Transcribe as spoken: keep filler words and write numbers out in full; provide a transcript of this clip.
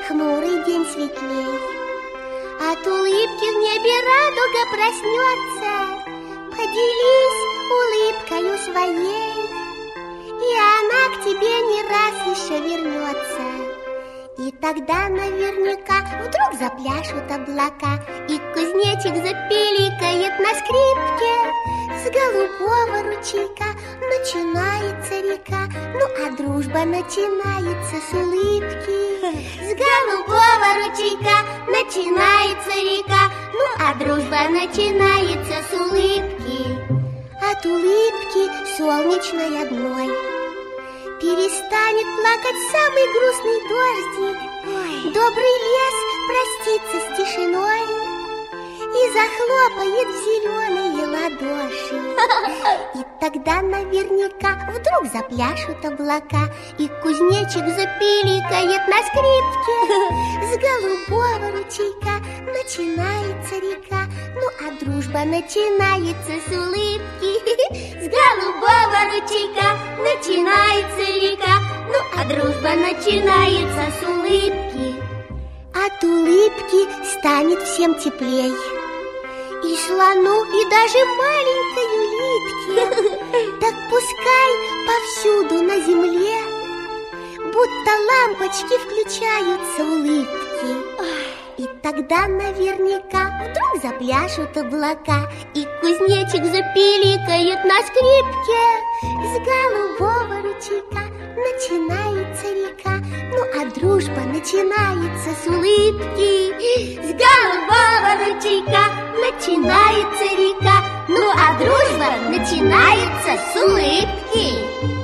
хмурый день светлей. От улыбки в небе радуга проснется. Поделись улыбкою своей, и она к тебе не раз еще вернется. И тогда наверняка вдруг запляшут облака, и кузнечик запиликает на скрипке. С голубого ручейка начинается река, ну а дружба начинается с улыбки. С голубого ручейка начинается река, ну а дружба начинается с улыбки. От улыбки солнечной одной перестанет плакать самый грустный дождик. Ой. Добрый лес простится с тишиной и захлопает в зеленые ладоши. И тогда наверняка вдруг запляшут облака, и кузнечик запиликает на скрипке. С голубого ручейка начинается река, ну а дружба начинается с улыбки. С голубого ручейка начинается река, ну а дружба начинается с улыбки. От улыбки станет всем теплей, и слону, и даже маленькой улитке. Так пускай повсюду на земле будто лампочки включаются улыбки. И тогда наверняка вдруг запляшут облака, и кузнечик запиликает на скрипке. С голубого ручейка начинается река, ну а дружба начинается с улыбки. С голубого ручейка начинается река, ну а дружба начинается с улыбки.